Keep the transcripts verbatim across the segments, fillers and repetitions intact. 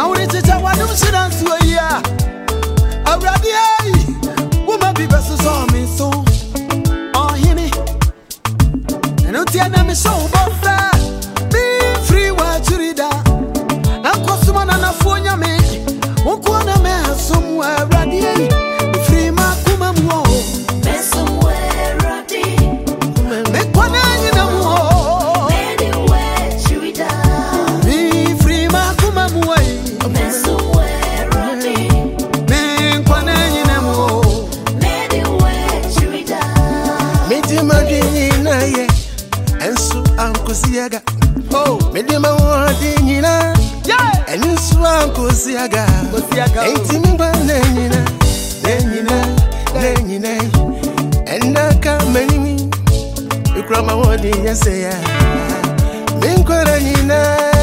Now we need to one of them to a year. Already, woman be best on me so. Oh, hear me. And don't tell me so about that. Be free, what you read. I'm costuming on a phone, ya me. Won't go on a man somewhere, ready. Be free, my woman. Somewhere, ready. Make one eye in a war. Anywhere, you read. Be free, my woman. Somewhere, ready. Make one eye in a war. Anywhere, you read. Made him a day, and so Uncle Siaga. Oh, made him a word in yeah, and so Uncle Siaga. Ain't him one name, then you know, and I can't many me. You cry my word in your say, Minquanina.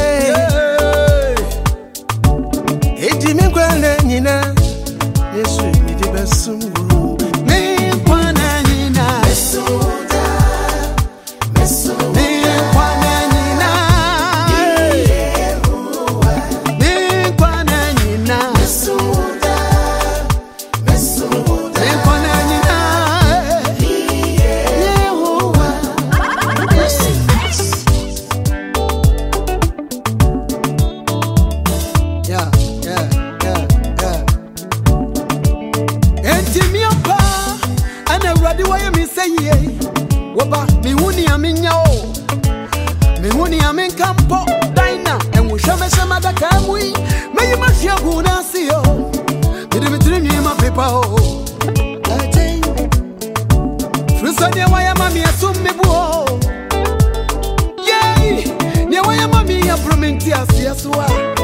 Ain't him in Quanina. Yes, we need the best soon. Yes,